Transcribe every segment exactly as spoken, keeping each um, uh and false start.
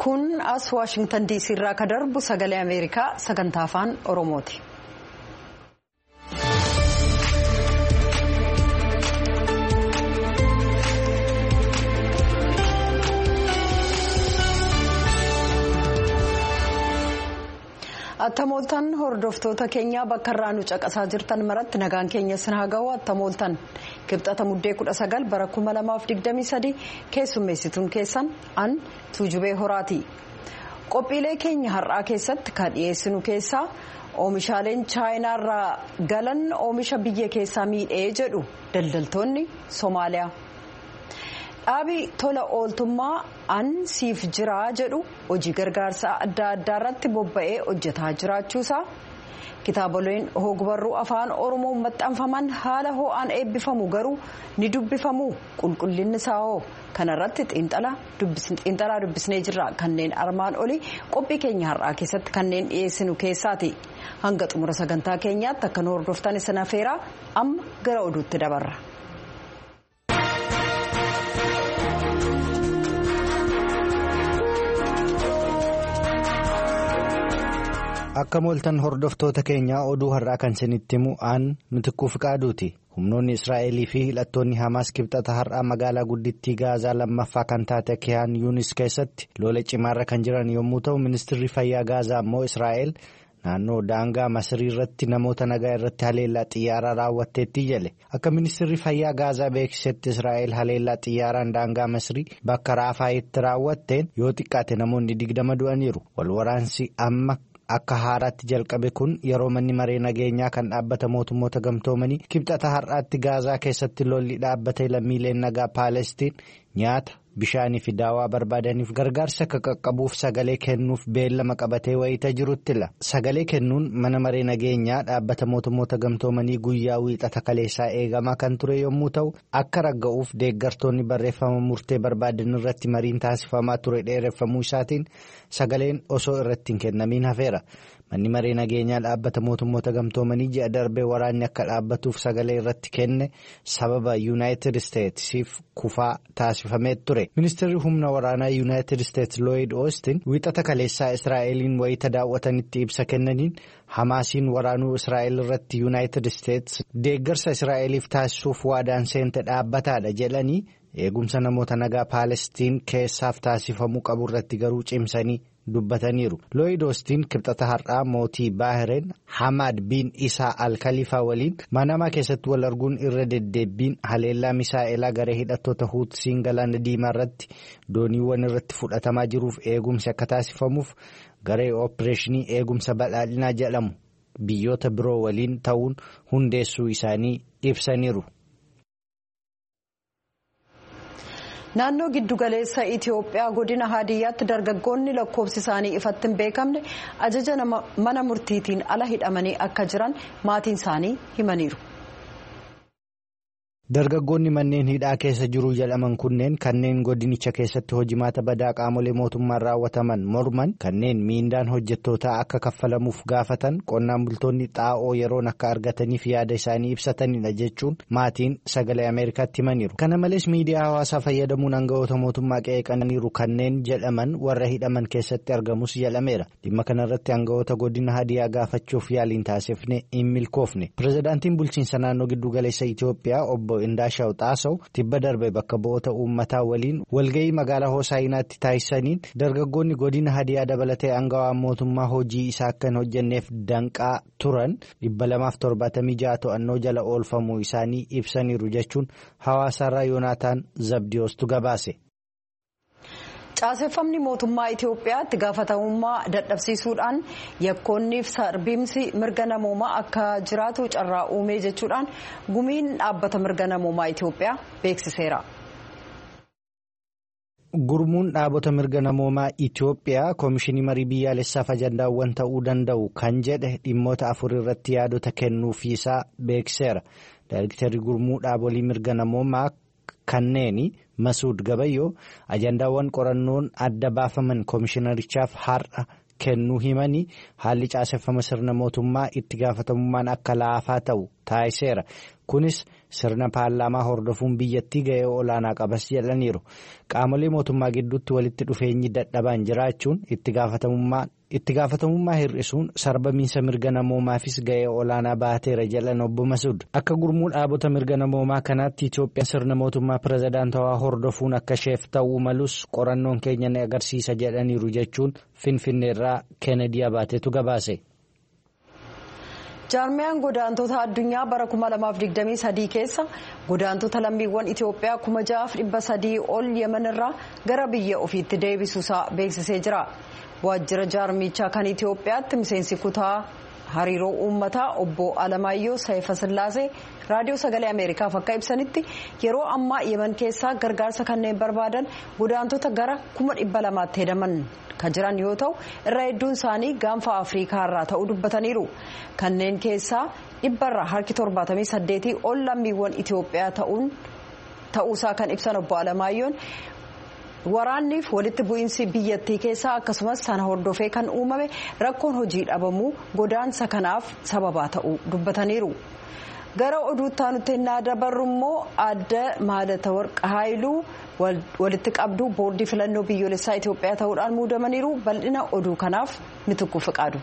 Kun as Washington D C irraa ka darbu sagalee Ameerikaa sagantaa afaan Oromooti. Attamooltan hordoftoota keenya bakka irraa nu caqasaa jirtan maratti nagaan keenya sin haa ga'u. Attamooltan kibxata muddee kudha sagal bara kuma lamaaf digdamii sadii keessummeessituun keessan an Tuujubee Horaati. Qophiilee keenya har'aa keessatti kan dhiyeessinu keessaa oomishaaleen chaayinaa irraa galan oomisha biyya keessaa miidhee jedhu daldaltoonni Somaaliyaa. Dhaabii tola ooltummaa an siif jiraa jedhu hojii gargaarsaa adda addaa irratti bobba'ee hojjetaa jiraachuusaa kitaaboleen hogbarruu afaan Oromoo maxxanfaman haala ho'aan eebbifamu garuu ni dubbifamu qulqullinni isaa hoo kanarratti xiinxalaa dubbisnee jirra. Kanneen armaan olii qophii keenya har'aa keessatti kanneen dhiyeessinu keessaati. Hanga xumura sagantaa keenyaatti akka nu hordoftan isin affeeraa amma gara oduutti dabarra. Akka mooltan hordoftoota keenya oduu har'aa kan isinitti himu aan Mitikkuu Fiqaaduuti. Humnoonni Israa'elii fi hidhattoonni Hamaas kibxata har'aa magaalaa guddittii Gaazaa lammaffaa kan taate Kiyaan Yuunis keessatti lola cimaarra kan jiran yommuu ta'u, ministeerri fayyaa Gaazaa immoo Israa'el naannoo daangaa Masirii irratti namoota nagaa irratti haleellaa xiyyaaraa raawwatteetti jale. Akka ministeerri fayyaa Gaazaa beeksisetti Israa'el haleellaa xiyyaaraan daangaa Masirii bakka Raafaayitti raawwatteen yoo xiqqaate namoonni digdama du'aniiru. Walwaraansi amma akka haaraatti jalqabe kun yeroo manni maree nageenyaa kan dhaabbata mootummoota gamtoomanii kibxata har'aatti Gaazaa keessatti lolli dhaabbate lammiileen nagaa Paalestiin nyaata bishaanii fi daawaa barbaadaniif gargaarsa akka qaqqabuuf sagalee kennuuf beellama qabatee wayita jiruttila. Sagalee kennuun mana maree nageenyaa dhaabbata mootummoota gamtoomanii guyyaa wiixata kaleessaa eegamaa kan ture yommuu ta'u, akka ragga'uuf deeggartoonni barreeffama murtee barbaadan irratti mariin taasifamaa ture dheereffamuu isaatiin sagaleen osoo irratti hin kennamin hafeera. Manni maree nageenyaa dhaabbata mootummoota gamtoomanii ji'a darbee waraanni akka dhaabbatuuf sagalee irratti kenne sababa Yuunaayitid Isteetsiif kufaa taasifamee ture. Ministeerri humna waraanaa Yuunaayitid Isteets Looyid Oostin wiixata kaleessaa Israa'eliin wayita daawwatanitti ibsa kennaniin Hamaasiin waraanuu Israa'el irratti Yuunaayitid Isteets deeggarsa Israa'eliif taasisuuf waadaan seente dhaabbataadha jedhanii eegumsa namoota nagaa Paalestiin keessaaf taasifamuu qabu irratti garuu cimsanii dubbataniiru. Looyid Oostin kibxata har'aa mootii Baahireen Hamaad bin Isaa Al-Khaliifaa waliin Manamaa keessatti wal arguun irra deddeebbiin haleellaa misaa'elaa garee hidhattoota Huutsiin galaana diimaa irratti dooniiwwan irratti fudhatamaa jiruuf eegumsi akka taasifamuuf garee oopereeshinii eegumsa badhaadhinaa jedhamu biyyoota biroo waliin ta'uun hundeessuu isaanii ibsaniiru. Naannoo giddugaleessa Itoophiyaa godina Haadiyyaatti dargaggoonni lakkoofsi isaanii ifatti hin beekamne ajaja mana murtiitiin ala hidhamanii akka jiran maatiin isaanii himaniiru. Dargaggoonni manneen hidhaa keessa jiru jedhaman kunneen kanneen godinicha keessatti hojimaata badaa qaamolee mootummaan raawwataman morman kanneen miindaan hojjettootaa akka kaffalamuuf gaafatan qonnaan bultoonni xaa'oo yeroon akka argataniif yaada isaanii ibsatanidha jechuun maatiin sagalee Ameerikaatti himaniiru. Kana malees miidiyaa hawaasaa fayyadamuun aangawoota mootummaa qeeqaniiru kanneen jedhaman warra hidhaman keessatti argamus jedhameera. Dhimma kanarratti aangawoota godina Haadiyyaa gaafachuuf yaaliin taasifne hin milkoofne. Pireezidaantiin bulchiinsa naannoo giddugaleessa Itoophiyaa obbo Indaashaw Xaasaw tibba darbe bakka bu'oota uummataa waliin walga'ii magaalaa Hoosaayinaatti taasisaniin dargaggoonni godina Haadiyyaa dabalatee aangawaan mootummaa hojii isaa akka hin hojjenneef danqaa turan dhibba lamaaf torbaatamii ja'a to'annoo jala oolfamuu isaanii ibsaniiru jechuun hawaasaarraa Yoonaataan Zabdiyoostu gabaase. Caaseffamni mootummaa Itoophiyaatti gaafatamummaa dadhabsiisuudhaan yakkoonniif sarbiinsi mirga namoomaa akka jiraatu carraa uumee jechuudhaan gumiin dhaabbata mirga namoomaa Itoophiyaa beeksiseera. Gurmuun dhaabota mirga namoomaa Itoophiyaa Koomishinii Marii Biyyaalessaaf ajandaawwan ta'uu danda'u kan jedhe dhimmoota afur irratti yaadota kennuufiisaa beeksiseera. Daayirektarri gurmuu dhaabolee mirga namoomaa kanneeni Masuud Gabayyoo ajandaawwan qorannoon adda baafaman koomishinarichaaf har'a kennuu himanii haalli caaseffama sirna mootummaa itti gaafatamummaan akka laafaa ta'u taasiseera. Kunis sirna paarlaamaa hordofuun biyyattii ga'ee olaanaa qabas jedhaniiru. Qaamolee mootummaa gidduutti walitti dhufeenyi dadhabaan jiraachuun itti gaafatamummaa itti gaafatamummaa hir'isuun sarbamiinsa mirga namoomaafis ga'ee olaanaa baateera jedhan obbo Masuud. Akka gurmuu dhaabota mirga namoomaa kanaatti Itoophiyaan sirna mootummaa pirezidaantawaa hordofuun akka isheef ta'uu malus qorannoon keenya ni agarsiisa jedhaniiru jechuun Finfinneerraa Keenedii Abaateetu gabaase. Jaarmiyaan godaantota addunyaa bara kuma lamaaf digdamii sadii keessa godaantota lammiiwwan Itoophiyaa kuma ja'aaf dhibba sadii ol Yemenirraa gara biyya ofiitti deebisuusaa beeksisee jira. Waajjira jaarmichaa kan Itoophiyaatti miseensi kutaa hariiroo uummataa obbo Alamaayyoo Saayifasillaasee raadiyoo sagalee Ameerikaaf akka ibsanitti yeroo ammaa Yemen keessaa gargaarsa kanneen barbaadan godaantota gara kuma dhibba lamaatti hedaman kan jiran yoo ta'u irra hedduun isaanii gaanfa Afrikaa irraa ta'uu dubbataniiru. Kanneen keessaa dhibbarraa harki torbaatamii saddeetii ol lammiiwwan Itoophiyaa ta'uun ta'uusaa kan ibsan obbo Alamaayyoon waraanniif walitti bu'iinsi biyyattii keessaa akkasumas sana hordofee kan uumame rakkoon hojii dhabamuu godaansa kanaaf sababaa ta'uu dubbataniiru. Gara oduutti aanutti naa dabarru immoo adda Maadatawarq Haayiluu walitti qabduu boordii filannoo biyyoolessaa Itoophiyaa ta'uudhaan muudamaniiru. Bal'ina oduu kanaaf Mitukuu Fiqaadu.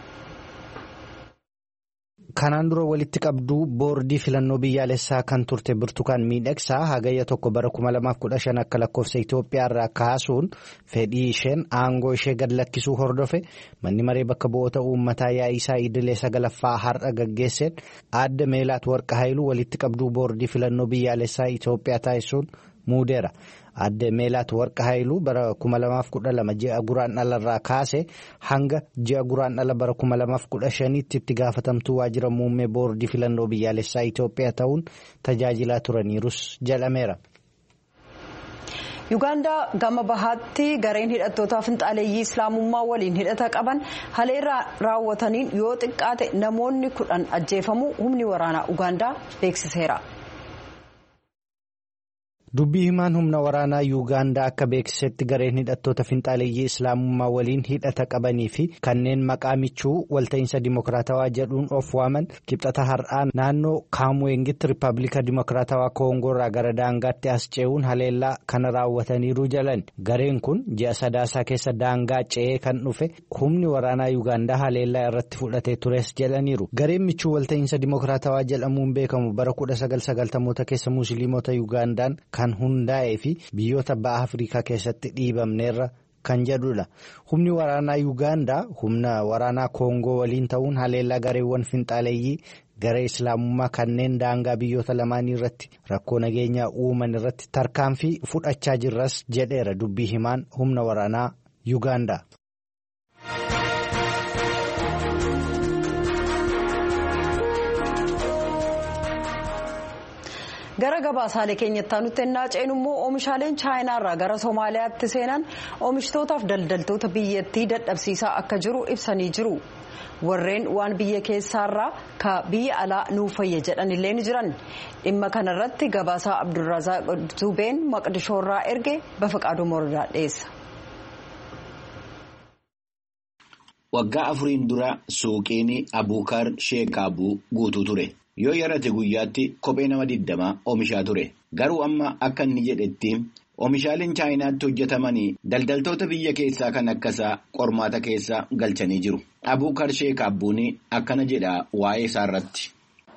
Kanaan dura walitti qabduu boordii filannoo biyyaalessaa kan turte Birtukaan Miidhagsaa hagayya tokko bara kuma lamaaf kudha shan akka lakkoofsa Itoophiyaa irraa kaasuun fedhii isheen aangoo ishee gad lakkisuu hordofe manni maree bakka bu'oota uummataa yaa'isaa idilee sagalaffaa har'a gaggeesseen adda Meelaatwarq Haayiluu walitti qabduu boordii filannoo biyyaalessaa Itoophiyaa taasisuun muudeera. Adda Meelaatwarq Haayiluu bara kuma lamaaf kudha lama ji'a Guraandhala irraa kaase hanga ji'a Guraandhala bara kuma lamaaf kudha shaniitti itti gaafatamtuu waajjira muummee boordii filannoo biyyaalessaa Itoophiyaa ta'uun tajaajilaa turaniirus jedhameera. Yuugaandaa gama bahaatti gareen hidhattoota finxaaleeyyii islaamummaa waliin hidhata qaban haleellaa raawwataniin yoo xiqqaate namoonni kudhan ajjeefamuu humni waraanaa Ugaandaa beeksiseera. Dubbii himaan humna waraanaa Yuugaandaa akka beeksisetti gareen hidhattoota finxaaleeyyii islaamummaa waliin hidhata qabanii fi kanneen maqaa michuu walta'iinsa dimokiraatawaa jedhuun of waaman kibxata har'aa naannoo Kaamweengitti Rippaabilika Dimokiraatawaa Koongoo irraa gara daangaatti as ce'uun haleellaa kana raawwataniiru jalan. Gareen kun ji'a sadaasaa keessa daangaa ce'ee kan dhufe humni waraanaa Yuugaandaa haleellaa irratti fudhatee tures jedhaniiru. Gareen michuu walta'iinsa dimokiraatawaa jedhamuun beekamu bara kudha sagal sagaltamoota keessa musliimota Yuugaandaan kan hundaa'ee fi biyyoota ba'a Afrikaa keessatti dhiibamneerra kan jedhudha. Humni waraanaa Yuugaandaa humna waraanaa Koongoo waliin ta'uun haleellaa gareewwan finxaaleeyyii garee islaamummaa kanneen daangaa biyyoota lamaanii irratti rakkoo nageenyaa uuman irratti tarkaanfii fudhachaa jirras jedheera dubbii himaan humna waraanaa Yuugaandaa. Gara gabaasaalee keenyatti aanutti ennaa ceenu immoo oomishaaleen chaayinaa irraa gara Somaaliyaatti seenan oomishtootaaf daldaltoota biyyattii dadhabsiisaa akka jiru ibsanii jiru. Warreen waan biyya keessaarraa ka biyya alaa nuuf fayya jedhan illee ni jiran. Dhimma kanarratti gabaasaa Abdurrazaaq Zubeen Maqdishoorraa erge Bafaqaaduu Moordaa dhiyeessa. Waggaa afuriin dura suuqiin Abuukar Sheekaabuu guutuu ture. Yoo yarate guyyaatti kophee nama digdama oomishaa ture. Garuu amma akka inni jedhetti oomishaaleen chaayinaatti hojjetamanii daldaltoota biyya keessaa kan akkasaa qormaata keessa galchanii jiru. Abuukar Sheekaabuun akkana jedha waa'ee isaarratti.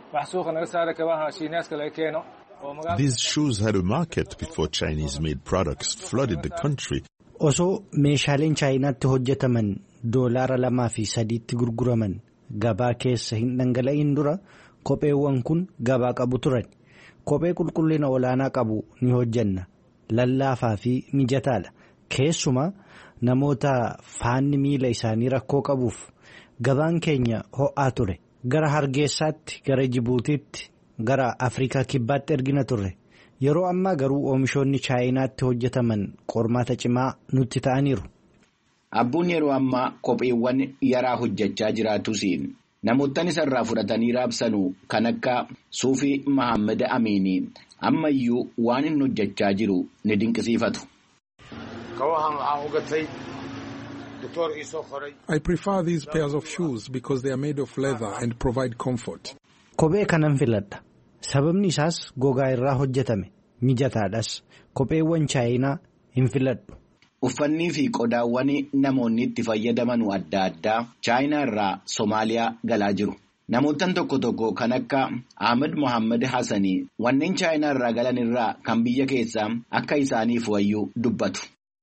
These shoes had a market before Chinese-made products flooded the country. Osoo meeshaaleen chaayinaatti hojjetaman doolaara lamaa fi sadiitti gurguraman gabaa keessa hin dhangala'in dura. Kopheewwan kun gabaa qabu turan. Kophee qulqullina olaanaa qabu ni hojjenna. Lallaafaa fi mijataadha. Keessumaa namoota faanni miila isaanii rakkoo qabuuf gabaan keenya ho'aa ture. Gara Hargeysaatti, gara Jibuutiitti, gara Afrikaa Kibbaatti ergina turre. Yeroo ammaa garuu oomishoonni chaayinaatti hojjetaman qormaata cimaa nutti ta'aniiru. Abbuun yeroo ammaa kopheewwan yaraa hojjechaa jiraatus namoottan isarraa fudhatanii raabsanu kan akka Suufii Mahammad Amiinii ammayyuu waan inni hojjechaa jiru ni dinqisiifatu. I prefer these pairs of shoes because they are made of leather and provide comfort. Kophee kanan filadha. Sababni isaas gogaa irraa hojjetame mijataadhas kopheewwan chaayinaa hin filadhu. Uffannii fi qodaawwan namoonni itti fayyadaman adda addaa chaayinaa irraa Somaaliyaa galaa jiru. Namoottan tokko tokko kan akka Ahmed Mohaammed Hassanii wanneen chaayinaa irraa galan irraa kan biyya keessaa akka isaaniif wayyuu dubbatu.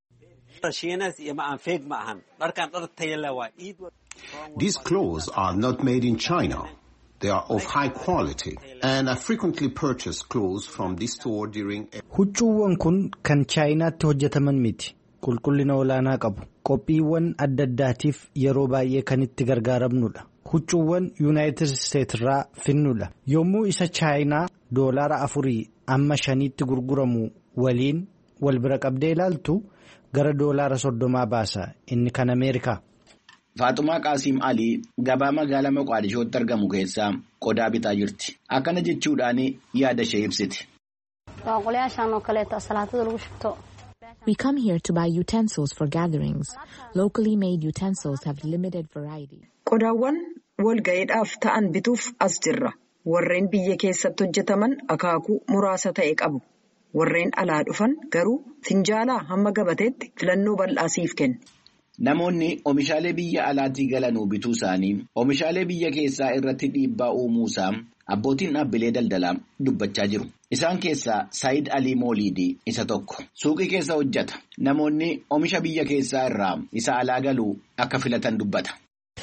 These clothes are not made in China. They are of high quality and I frequently purchase clothes from this store during. Huccuuwwan kun kan chaayinaatti hojjetaman miti. Qulqullina olaanaa qabu. Qophiiwwan adda addaatiif yeroo baay'ee kan itti gargaaramnudha. Huccuuwwan Yuunaayitid Isteet irraa finnudha. Yommuu isa chaayinaa doolaara afurii amma shaniitti gurguramu waliin wal bira qabdee ilaaltu gara doolaara soddomaa baasa inni kan Ameerikaa. Faaxumaa Qaasiim Alii gabaa magaalaa Moqaadishootti argamu keessaa qodaa bitaa jirti. Akkana jechuudhaan yaada ishee ibsiti. We come here to buy utensils for gatherings. Locally made utensils have limited variety. Qodaawwan walga'iidhaaf ta'an bituuf as jirra. Warreen biyya keessatti hojjetaman akaakuu muraasa ta'e qabu. Warreen alaa dhufan garuu finjaalaa hamma gabateetti filannoo bal'aasiif kenna. Namoonni oomishaalee biyya alaatii galanuu bituu isaanii oomishaalee biyya keessaa irratti dhiibbaa uumuusaa abbootiin dhaabbilee daldalaa dubbachaa jiru. Isaan keessaa Saayid Alii Mooliidii isa tokko. Suuqii keessa hojjeta. Namoonni oomisha biyya keessaa irraa isa alaa galuu akka filatan dubbata.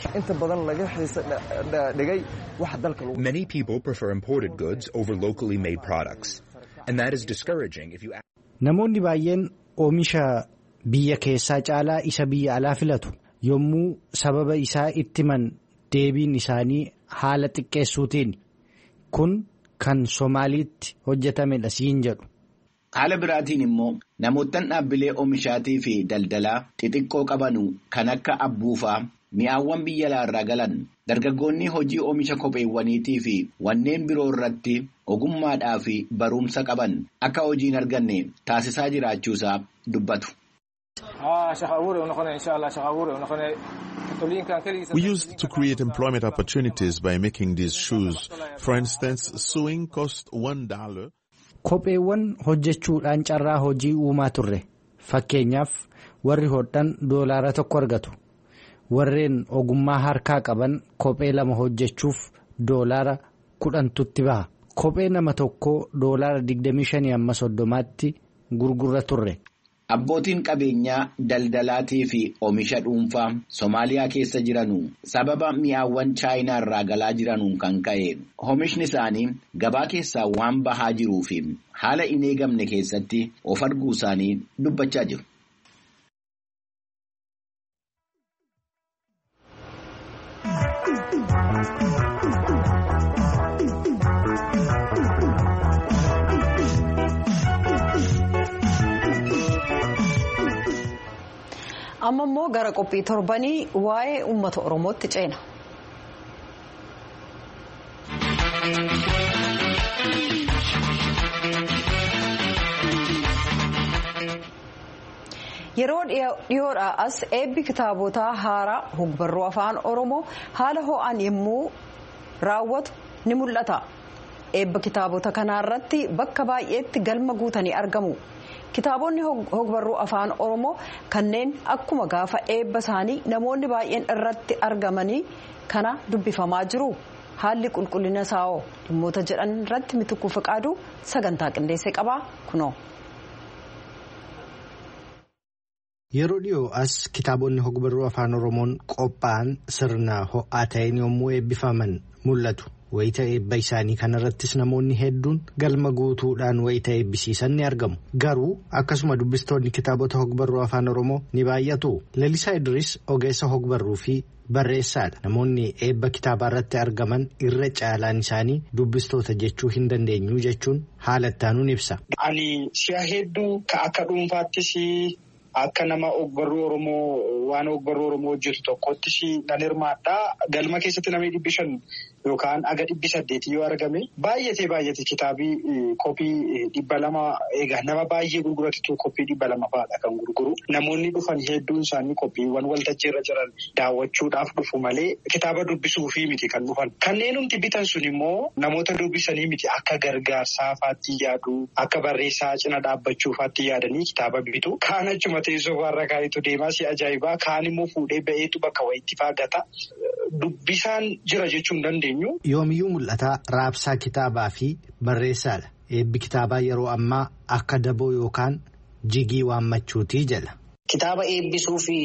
Many people prefer imported goods over locally made products, and that is discouraging if you. Namoonni baay'een oomisha biyya keessaa caalaa isa biyya alaa filatu. Yommuu sababa isaa itti himan deebiin isaanii haala xiqqeessuutiin kun kan Somaaliitti hojjetamedha siin jedhu. Haala biraatiin immoo namoottan dhaabbilee oomishaatii fi daldalaa xixiqqoo qabanu kan akka abbuufaa mi'aawwan biyya alaarraa galan dargaggoonni hojii oomisha kopheewwaniitii fi wanneen biroo irratti ogummaadhaa fi barumsa qaban akka hojiin arganne taasisaa jiraachuusaa dubbatu. We used to create employment opportunities by making these shoes. For instance, sewing cost one dollar. Kopheewwan hojjechuudhaan carraa hojii uumaa turre. Fakkeenyaaf warri hodhan doolaara tokko argatu. Warreen ogummaa harkaa qaban kophee lama hojjechuuf doolaara kudhantutti baha. Kophee nama tokko doolaara digdamii shanii amma soddomaatti gurgurra turre. Abbootiin qabeenyaa daldalaatii fi oomisha dhuunfaa Somaaliyaa keessa jiranu sababa mi'aawwan chaayinaa irraa galaa jiranuun kan ka'e oomishni isaanii gabaa keessaa waan bahaa jiruu fi haala hin eegamne keessatti of arguu isaanii dubbachaa jiru. Amma immoo gara qophii torbanii waa'ee uummata Oromootti ceena. Yeroo dhiyoodhaa as eebbi kitaabotaa haaraa hogbarruu afaan Oromoo haala ho'aan yommuu raawwatu ni mul'ata. Eebba kitaabota kanaarratti bakka baay'eetti galma guutanii argamu. Kitaabonni hogbarruu afaan Oromoo kanneen akkuma gaafa eebba isaanii namoonni baay'een irratti argamanii kana dubbifamaa jiru. Haalli qulqullina isaa'oo dhimmoota jedhan irratti Mitukuu Fiqaaduu sagantaa qindeessee qabaa kunoo. Yeroo dhiyoo as kitaabonni hogbarruu afaan Oromoon qophaa'an sirna ho'aa ta'een yommuu eebbifaman mul'atu. Wayita eebba isaanii kanarrattis namoonni hedduun galma guutuudhaan wayita eebbisiisan ni argamu. Garuu akkasuma dubbistoonni kitaabota hogbarruu afaan Oromoo ni baay'atu. Lalisaa Idris ogeessa hogbarruu fi barreessaadha. Namoonni eebba kitaabaa irratti argaman irra caalaan isaanii dubbistoota jechuu hin dandeenyu jechuun haala ittaanuun ibsa. Ani si'a hedduu akka dhuunfaattis akka nama hogbarruu Oromoo waan hogbarruu Oromoo hojjetu tokkottis nan hirmaadha. Galma keessatti namni dhibbi shan yookaan aga dhibbi saddeetii yoo argame baay'atee baay'ate kitaabii koppii dhibba lama egaa nama baay'ee gurguratu koppii dhibba lama fa'aadha kan gurguru. Namoonni dhufan hedduun isaanii koppiiwwan waltajjii irra jiran daawwachuudhaaf dhufu malee kitaaba dubbisuufii miti kan dhufan. Kanneen nuti bitan sun immoo namoota dubbisanii miti akka gargaarsaa faatti yaadu akka barreessaa cina dhaabbachuufaatti yaadanii kitaaba bitu. Kaan achuma teessoo warra kaayitu deemaa si ajaa'ibaa kaan immoo fuudhee ba'eetu bakka wayiitti faagata. Dubbisaan jira jechuun dandeenyu. Yoomiyyuu mul'ata raabsaa kitaabaa fi barreessaadha. Eebbi kitaabaa yeroo ammaa akka daboo yookaan jigii waammachuutii jala. Kitaaba eebbisuu fi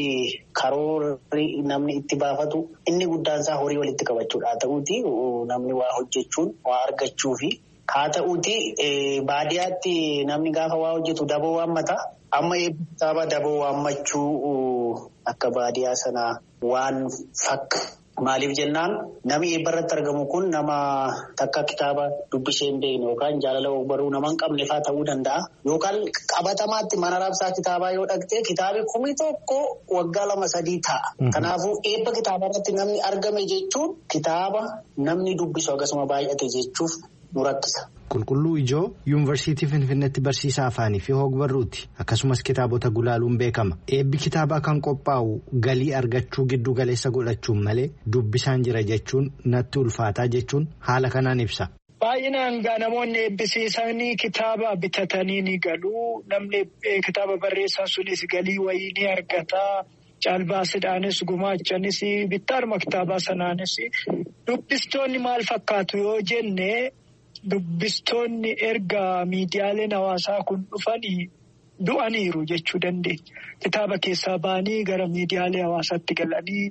karoorri namni itti baafatu inni guddaan isaa horii walitti qabachuudha. Haa ta'uuti namni waa hojjechuun waa argachuu fi haa ta'uuti baadiyyaatti namni gaafa waa hojjetu daboo waammata. Amma eebbi kitaaba daboo waammachuu akka baadiyyaa sanaa waan fakka. Maaliif jennaan namni eebba irratti argamu kun nama takka kitaaba dubbisee hin beekne yookaan jaalala baruu nama hin qabne fa'aa ta'uu danda'a. Yookaan qabatamaatti mana raabsaa kitaabaa yoo dhaqxee kitaabi kumi tokko waggaa lama sadii ta'a. Kanaafuu eebba kitaabaa irratti namni argame jechuun kitaaba namni dubbisu akkasuma baay'ate jechuuf nu rakkisa. Qulqulluu Ijoo Yuunivarsiitii Finfinneetti barsiisaa afaanii fi hogbarruuti. Akkasumas kitaabota gulaaluun beekama. Eebbi kitaabaa kan qophaa'u galii argachuu giddu galeessa godhachuun malee dubbisaan jira jechuun natti ulfaataa jechuun haala kanaan ibsa. Baay'inaan namoonni eebbisiisanii kitaaba bitatanii ni galu. Namni kitaaba barreessan sunis galii wayii ni argata. Caalbaasidhaanis gumaachanis bittaaruma kitaabaa sanaanis dubbistoonni maal fakkaatu yoo jenne. Dubbistoonni erga miidiyaaleen hawaasaa kun dhufanii du'aniiru jechuu dandeenya. Kitaaba keessaa ba'anii gara miidiyaalee hawaasaatti galanii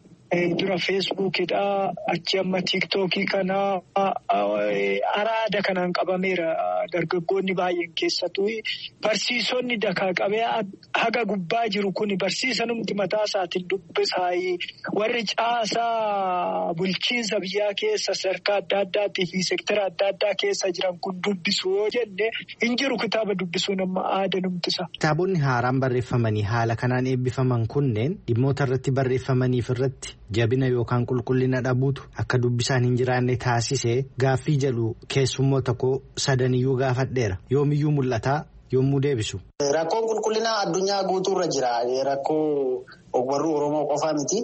dura feesbuukidhaa achi amma tiiktookii kanaa araada kanaan qabameera dargaggoonni baay'een keessattuu barsiisonni dakaa qabee haga gubbaa jiru kun barsiisanumti mataa isaatiin dubbisaayii warri caasaa bulchiinsa biyyaa keessa sadarkaa adda addaatii fi seektara adda addaa keessa jiran kun dubbisu yoo jenne hin jiru kitaaba dubbisuun amma aadanumtisa. Kitaabonni haaraan barreeffamanii haala kanaan eebbifaman kunneen dhimmoota irratti barreeffamaniif irratti jabina yookaan qulqullina dhabuutu akka dubbisaan hin jiraanne taasisee gaaffii jedhu keessummoota koo sadaniyyuu gaafadheera yoomiyyuu mul'ataa yommuu deebisu. Rakkoon qulqullinaa addunyaa guutuurra jira. Rakkoo ogbarruu Oromoo qofaa miti.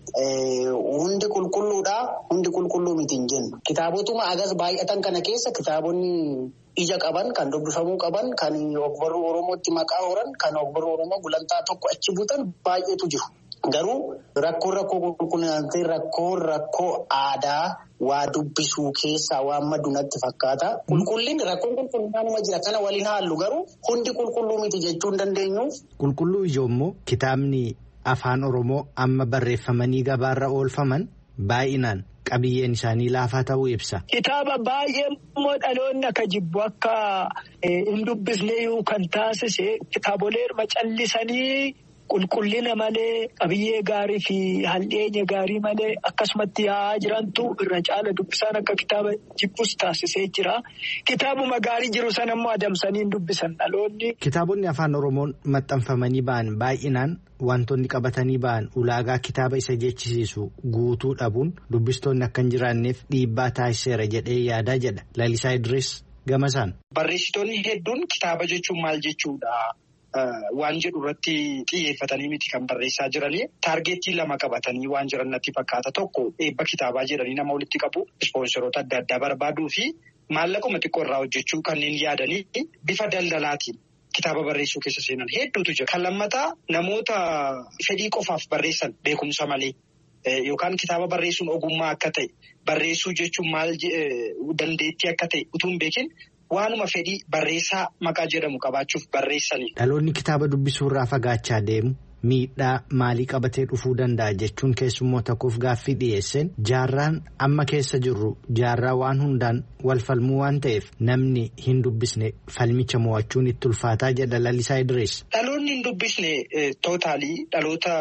Hundi qulqulluudha. Hundi qulqulluu miti hin jennu. Kitaabotuma agas baay'atan kana keessa kitaabonni ija qaban kan dubbifamuu qaban kan ogbarruu Oromootti maqaa horan kan ogbarruu Oromoo gulantaa tokko achi buutan baay'eetu jiru. Garuu rakkoon rakkoo qulqullinaa rakkoon rakkoo aadaa waa dubbisuu keessaa waan maddu natti fakkaata. Qulqullinni rakkoon qulqullinaa nima jira kana waliin haallu garuu hundi qulqulluu miti jechuun dandeenyu. Qulqulluu Ijoo immoo kitaabni afaan Oromoo amma barreeffamanii gabaarra oolfaman baay'inaan qabiyyeen isaanii laafaa ta'uu ibsa. Kitaaba baay'ee immoo dhaloonni akka jibbu akka hin dubbisnee kan taasise kitaabolee callisanii. Qulqullina malee qabiyyee gaarii fi handheenya gaarii malee akkasumatti yaa'aa jirantu irra caala dubbisaan akka kitaaba jibbus taasisee jira. Kitaabuma gaarii jiru sana immoo adamsanii hin dubbisan dhaloonni. Kitaabonni afaan Oromoon maxxanfamanii ba'an baay'inaan wantoonni qabatanii ba'an ulaagaa kitaaba isa jechisiisu guutuu dhabuun dubbistoonni akka hin jiraanneef dhiibbaa taasiseera jedhee yaadaa jedha Lalisaa Idris Gamasaan. Barreessitoonni hedduun kitaaba jechuun maal jechuudha? Waan jedhu irratti xiyyeeffatanii miti kan barreessaa jiranii taargeettii lama qabatanii waan jiran natti fakkaata. Tokko eebba kitaabaa jedhanii nama walitti qabu ispoonseroota adda addaa barbaaduu fi maallaquma xiqqoo irraa hojjechuu kanneen yaadanii bifa daldalaatiin kitaaba barreessuu keessa seenan hedduutu jira. Kan lammataa namoota fedhii qofaaf barreessan beekumsa malee yookaan kitaaba barreessuun ogummaa akka ta'e barreessuu jechuun maal dandeettii akka ta'e utuu hin beekin. Waanuma fedhii barreessaa maqaa jedhamu qabaachuuf barreessanii. Dhaloonni kitaaba dubbisuu irraa fagaachaa deemu miidhaa maalii qabatee dhufuu danda'a jechuun keessummoota koof gaaffii dhiyeesseen jaarraan amma keessa jirru jaarraa waan hundaan wal falmuu waan ta'eef namni hin dubbisne falmicha mo'achuun itti ulfaataa jedha Lalisaa Idris. Dhaloonni hin dubbisne tootaalii dhaloota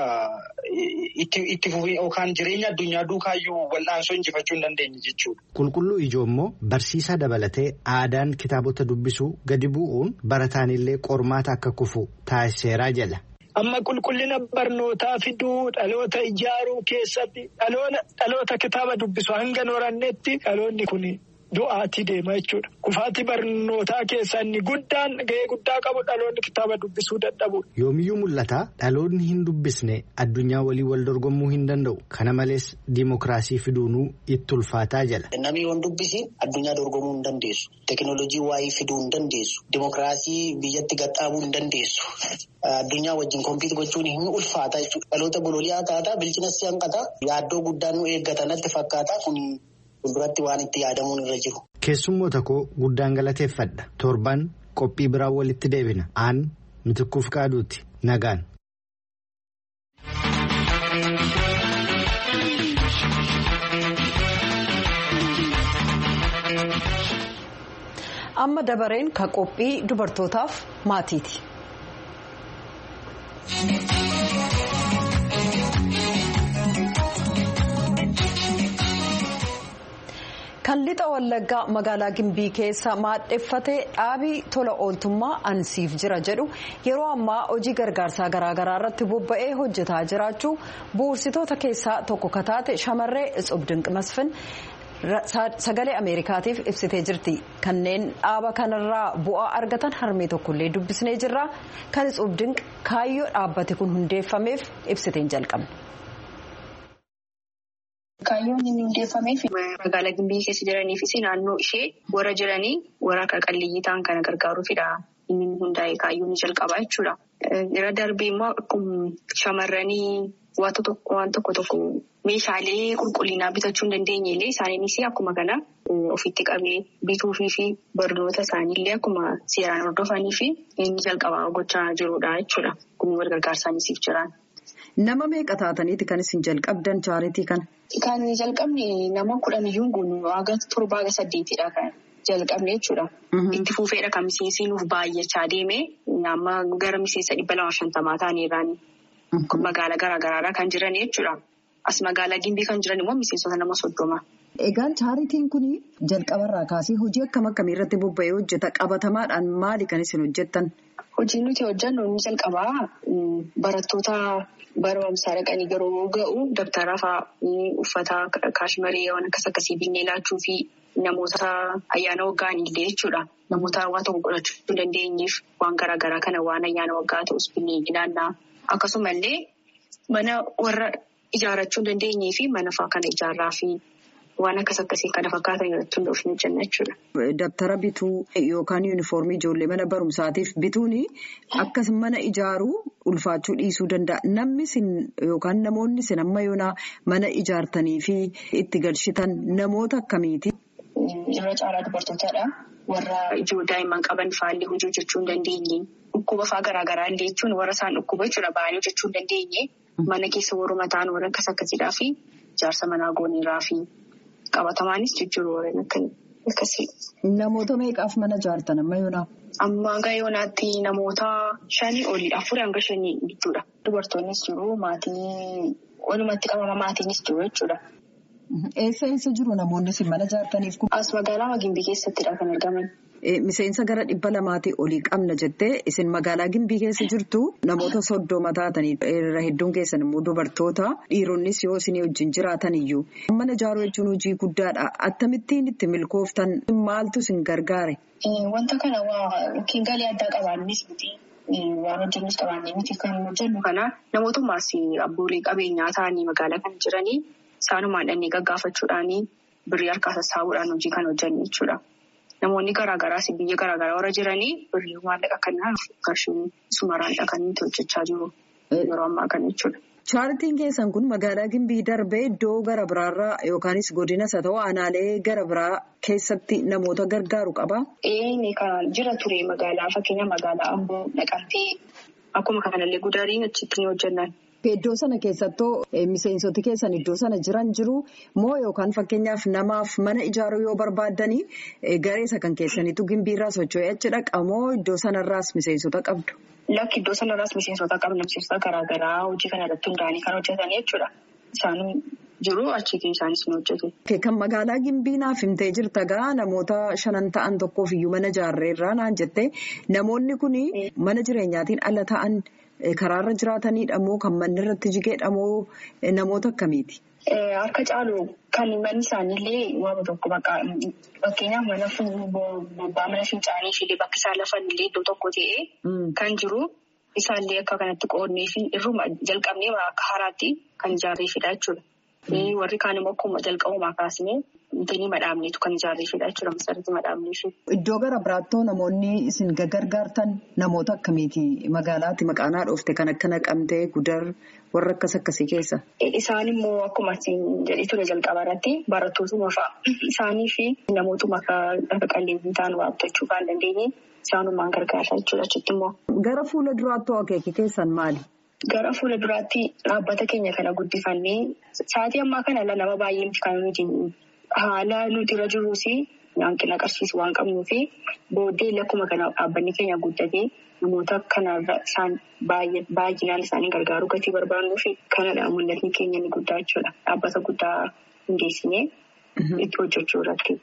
itti fufii yookaan jireenya addunyaa duukaayyuu wal'aansoo injifachuu hin dandeenye jechuudha. Qulqulluu Ijoo immoo barsiisaa dabalatee aadaan kitaabota dubbisuu gadi bu'uun barataan illee qormaata akka kufu taasiseeraa jedha. Amma qulqullina barnootaa fiduu dhaloota ijaaruu keessatti dhaloota kitaaba dubbisu hanga horannetti dhaloonni kun du'aatti deema jechuudha. Kufaatii barnootaa keessaa inni guddaan gahee guddaa qabu dhaloonni kitaaba dubbisuu dadhabu. Yoomiyyuu mul'ata dhaloonni hin dubbisne addunyaa walii wal dorgommuu hin danda'u. Kana malees diimokiraasii fiduunuu itti ulfaataa jala. Namni yoon dubbisi addunyaa dorgomuu hin dandeessu. Teekinooloojii waa'ee fiduu hin dandeessu. Diimokiraasii biyyatti gadhaabuu hin dandeessu. Addunyaa wajjin kompiit gochuun hin ulfaata jechuudha. Dhaloota gololiyaa taataa bilchinas hanqata. Yaaddoo guddaan nu eeggata natti fakkaata kun fuulduratti waan itti yaadamuun irra jiru. Keessummoota koo guddaan galateeffadha. Torban qophii biraan walitti deebina. Aan Mitikkuu Fiqaaduuti. Nagaan. Amma dabareen ka qophii dubartootaaf maatiiti. Kan lixa Wallaggaa magaalaa Gimbii keessa maadheffatee dhaabii tola ooltummaa ansiif jira jedhu yeroo ammaa hojii gargaarsaa garaagaraa irratti bobba'ee hojjetaa jiraachuu bu'uursitoota keessaa tokko kataate shamarree Itsobdinq Masfin sagalee Ameerikaatiif ibsitee jirti. Kanneen dhaaba kanarraa bu'aa argatan harmee tokkollee dubbisnee jirra. Kan Itsobdinq kaayyoo dhaabbate kun hundeeffameef ibsiteen jalqabne. Kaayyoon inni hundeeffameef magaalaa Gimbii keessa jiraniifis naannoo ishee warra jiranii warra akka qalleeyyii ta'an kana gargaaruufidha. Inni hundaa'e kaayyoon jalqabaa jechuudha. Irra darbee immoo shamarranii waan tokko tokko meeshaalee qulqullinaa bitachuu hin dandeenye illee isaaniinis akkuma kana ofitti qabee bituufii fi barnoota isaaniillee akkuma seeraan hordofanii fi inni jalqabaa gochaa jirudha jechuudha. Kun wal gargaarsaaniif jiran. Nama meeqa taataniiti kan isin jalqabdan chaaritii kana? Kan jalqabne nama kudhan iyyuu guunu haga torba haga saddeetidha kan jalqabne jechuudha. Itti fuufeedha kan miseensi nuuf baay'achaa deeme amma gara miseensa dhibba lama shantamaa ta'aniirraan magaalaa garaagaraadha kan jiran jechuudha. As magaalaa Gimbii kan jiran immoo miseensota nama soddoma. Egaan chaaritiin kun jalqabarraa kaasee hojii akkam akkamii irratti bobba'ee hojjeta? Qabatamaadhaan maali kan isin hojjettan? Hojiin nuti hojjennu inni jalqabaa barattoota barumsaa dhaqanii yeroo ga'u dabtaraa fa'aa uffata kaashmarii waan akkas akkasii binnee laachuu fi namoota ayyaana waggaa illee jechuudha. Namoota waan tokko godhachuu hin dandeenyeef waan garaagaraa kana waan ayyaana waggaa ta'us binnee ilaallaa. Akkasumallee mana warra ijaarrachuu hin dandeenyee fi mana fa'aa kana ijaarraa fi waan akkas akkasii kana fakkaatan irratti hundoofne jenna jechuudha. Dabtara bituu yookaan yuunifoormii ijoollee mana barumsaatiif bituun akkas mana ijaaruu ulfaachuu dhiisuu danda'a. Namni isin yookaan namoonni isin amma yoonaa mana ijaartanii fi itti galchitan namoota akkamiiti? Irra caalaa dubartootadha. Warra ijoo daa'imman qaban faallee hojii hojjechuu hin dandeenye. Dhukkuba fa'aa garaagaraa illee jechuun warra isaan dhukkuba jechuudha ba'anii hojjechuu hin dandeenye. Mana keessa warruma ta'an warra akkas akkasiidhaa fi ijaarsa manaa gooniirraa fi qabatamaanis jijjiiruu warreen akkasii. Namoota meeqaaf mana ijaartan amma yoonaa? Amma hanga yoonaatti namoota shanii olii afurii hanga shanii jechuudha. Dubartoonnis jiru maatii walumatti qabama maatiinis jiru jechuudha. Eessa eessa jiru namoonni isin mana ijaartaniif? As magaalaa Gimbii keessattidha kan argaman. Miseensa gara dhibba lamaatii olii qabna jettee isin magaalaa Gimbii keessa jirtu namoota soddoma taatanii irra hedduun keessan immoo dubartoota dhiironnis yoo isin wajjin jiraatan iyyuu. Mana ijaaruu jechuun hojii guddaadha. Akkamittiin itti milkooftan maaltu isin gargaare? Wanta kana waa galii addaa qabaannis miti waan hojjennus qabaannee miti kan hojjennu kana namootummaas abboolee qabeenyaa ta'anii magaalaa kan jiranii isaanumaan dhannee gaggaafachuudhaanii birrii harkaa sassaabuudhaan hojii kan hojjennu jechuudha. Namoonni garaagaraas biyya garaagaraa warra jiranii birrii maallaqa kanaan qarshii sumaraadha kan nuti hojjechaa jiru yeroo ammaa kana jechuudha. Chaaritiin keessan kun magaalaa Gimbii darbee iddoo gara biraarraa yookaanis godinas haa ta'u aanaalee gara biraa keessatti namoota gargaaru qabaa? Ee kan jira ture magaalaa fakkeenya magaalaa Amboo Naqamtee akkuma kanallee Gudariin achitti ni hojjennan. Iddoo sana keessattoo miseensoti keessan iddoo sana jiran jiru moo yookaan fakkeenyaaf namaaf mana ijaaruu yoo barbaaddanii gareessa kan keessanitu Gimbiirraa socho'ee achi dhaqa moo iddoo sanarraas miseensota qabdu? Lakki iddoo sanarraas miseensota qabna miseensota garaagaraa hojii kana irratti hundaa'anii kan hojjetan jechuudha. Isaan jiru achiitii isaanis ni hojjetu. Kan magaalaa Gimbii naaf himtee jirta gaa namoota shanan ta'an tokkoof iyyuu mana ijaarreerraa naan jettee namoonni kun mana jireenyaatiin ala ta'an karaarra jiraatanidha moo kan manni irratti jigeedha moo namoota akkamiiti? Harka caalu kan manni isaaniillee waan tokko fakkeenyaaf mana bobbaa mana fincaanii ishee bakka isaan lafanillee iddoo tokko ta'ee kan jiru isaallee akka kanatti qoodnee fi irruma jalqabnee akka haraatti kan ijaarreefidha jechuudha. Warri kaan immoo akkuma jalqabumaa kaasnee intanii madhaabneetu kan ijaarreefidha jechuudha. Masarratti madhaabneefi. Iddoo gara biraattoo namoonni isin gargaartan namoota akkamiiti? Magaalaatti maqaanaa dhoofte kan akka Naqamtee Gudar warra akkas akkasii keessa. Isaan immoo akkuma jedhee ture jalqaba irratti barattootuma fa'a. Isaanii fi namootuma akka qalleeyyii ta'an waamtachuu kan dandeenye isaanumaan gargaara jechuudha achitti immoo. Gara fuula duraatti akeeki keessan maali? Gara fuula duraatti dhaabbata keenya kana guddifannee sa'aatii ammaa kana nama baay'ee kan nuti haala nuti irra jiruus hanqina agarsiisu waan qabnuu fi booddee lakkuma kana dhaabbanni keenya guddatee namoota kanarra isaan baay'inaan isaanii gargaaru gatii barbaadnuu fi kanadha mul'atni keenya ni guddaa jechuudha. Dhaabbata guddaa hundeessinee itti hojjechuu irratti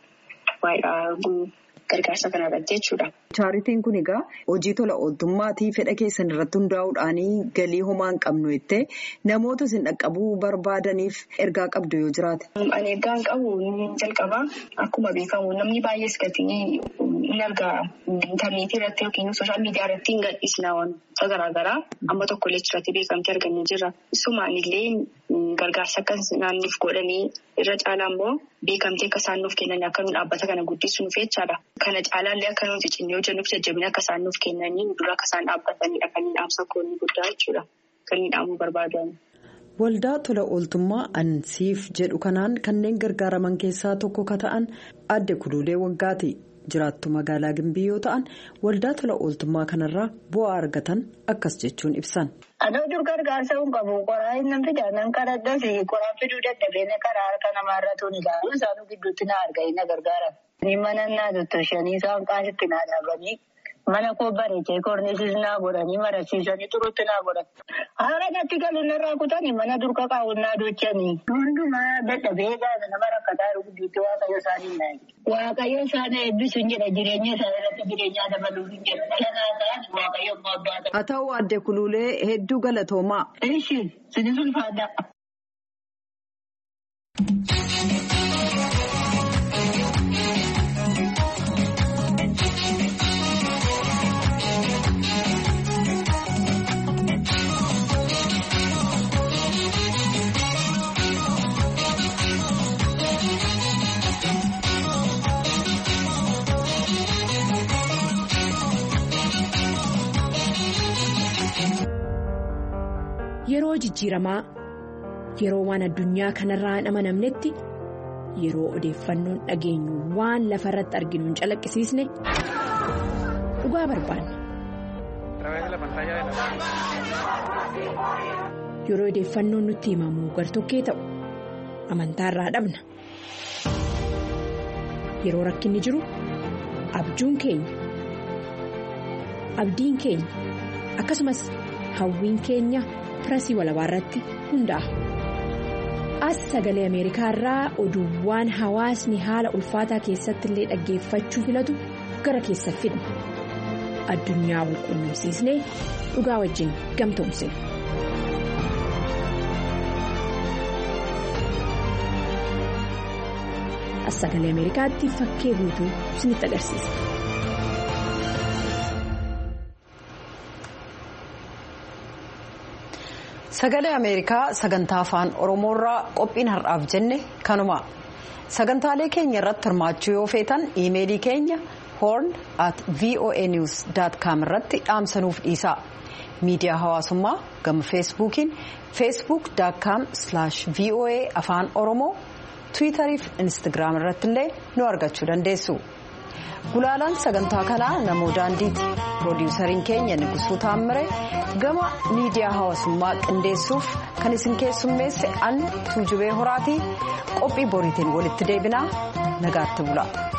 waa'ee gargaarsa kanarratti jechuudha. Chaaritiin kun egaa hojii tola ooltummaatii fedha keessan irratti hundaa'uudhaan galii homaa hin qabnu jettee namoota isin dhaqqabuu barbaadaniif ergaa qabdu yoo jiraate. Ani ergaan qabu ni jalqaba akkuma beekamu namni baay'ees gatii in argaa intarneetii irratti yookiin sooshaal miidiyaa irratti hin gadhiisna wantoota garaagaraa amma tokko leechirratti beekamtii argannee jirra. Isumaan illee gargaarsa akka naanniif godhanii irra caalaa immoo beekamtii akka isaan nuuf kennan akka nu dhaabbata kana guddisuuf jechaadha. Kana caalaallee akka nuti cinnee hojjennuuf jajjabina akka isaan nuuf kennanii dura akka isaan dhaabbatanidha kan inni dhaamsa koonni guddaa jechuudha. Kan inni dhaamuu barbaadan. Waldaa tola ooltummaa ansiif jedhu kanaan kanneen gargaaraman keessaa tokko ka ta'an adde Kuluulee Waggaati. Jiraattu magaalaa Gimbii yoo ta'an waldaa tola ooltummaa kanarraa bu'aa argatan akkas jechuun ibsan. Anoo dur gargaarsa hin qabu qoraa inni fidaa nan kadhaddas qoraan fiduu dadhabee karaa harka namaarra tuni gaafa isaanuu gidduutti na arga inni gargaara. Mana naa tuttushanii isaan qaasitti naa dhaabanii mana koo bareechee korniisis naa godhanii marasiisanii turutti naa godhan. Haala natti galuun irraa kutanii mana durka qaawun naa dochanii. Hundumaa dadhabee gaafa nama rakkataa jiru gidduutti waaqayyo isaanii naayi. Waaqayyo isaanii eebbisuun jedha jireenya isaanii irratti jireenyaa dabaluuf hin jedhu. Dhala naa ta'an waaqayyo immoo abbaa ta'an. Haa ta'u adde Kuluulee hedduu galatoomaa. Eeshi sinis ulfaadha. Yeroo jijjiiramaa yeroo waan addunyaa kanarraa hin amanamnetti yeroo odeeffannoon dhageenyu waan lafa irratti arginu hin calaqqisiisne dhugaa barbaanna. Yeroo odeeffannoon nutti himamu gartokkee ta'u amantaarraa dhabna. Yeroo rakkinni jiru abjuun keenya abdiin keenya akkasumas hawwiin keenya. Pirasii walabaa irratti hundaa'a. As sagalee Ameerikaa irraa oduuwwan hawaasni haala ulfaataa keessatti illee dhaggeeffachuu filatu gara keessa fidna. Addunyaa wal quunnamsiisnee dhugaa wajjin gamtoomsina. As sagalee Ameerikaatti fakkee guutuu isinitti agarsiisa. Sagalee Ameerikaa sagantaa afaan Oromoorraa qophiin har'aaf jenne kanuma. Sagantaalee keenya irratti hirmaachuu yoo feetan iimeelii keenya horn at voa news dot com irratti dhaamsanuuf dhiisaa. Miidiyaa hawaasummaa gama feesbuukiin facebook dot com slash voa afaan oromoo tiwiitarii fi instagiraam irratti illee nu argachuu dandeessu. Gulaalaan sagantaa kanaa namoo daandiiti. Piroodyuusariin keenya Nigusuu Taammire gama miidiyaa hawaasummaa qindeessuuf kan isin keessummeesse an Tuujubee Horaatii qophii boriitiin walitti deebinaa nagaatti bula.